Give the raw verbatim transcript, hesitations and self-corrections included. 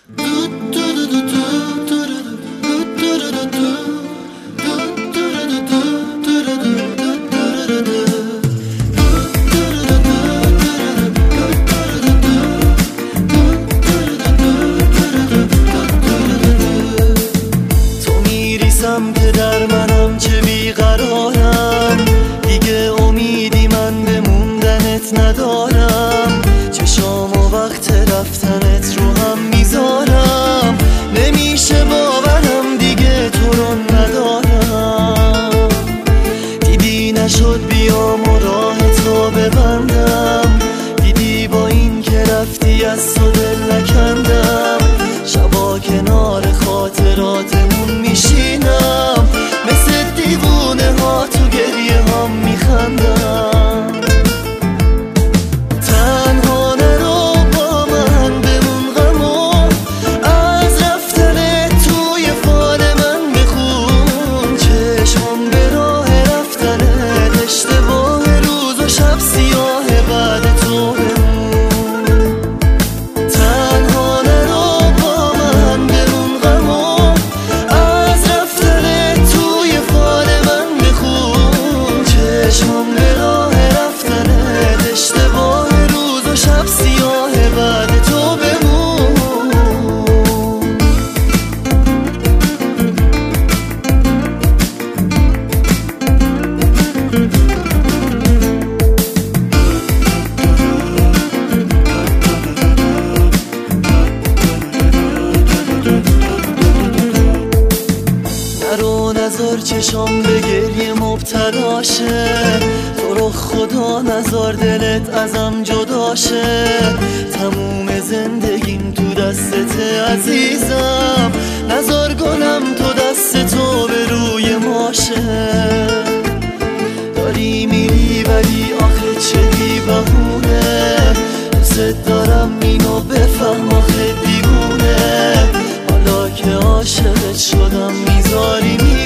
که در منم چه بیقرارم، دیگه امیدی من به موندنت ندارم. چشام و وقت رفتنت رو هم میذارم، نمیشه باورم دیگه تو رو ندارم. دیدی نشد بیام و راه تو ببندم، دیدی با این که رفتی از تو دل نکندم. شبا کنار خاطراتمون میشینم، مثل دیوونه ها تو گریه هم میخندم. تنها نرو با من بمون غمو، از رفتن توی فال من بخون. چشمم به راه رفتنت، اشتباه روز و شب سیاه بعد تو بمون. نذار چشام به گریه مبتلا شه، تو رو خدا نذار دلت ازم جدا شه. تموم زندگیم تو دستت عزیزم، نذار گلم تو دست تو به روی ماشه. داری میری ولی آخه چه بی بهونه، دوست دارم اینو بفهم آخه دیوونه. حالا که عاشقت شدم میذاری می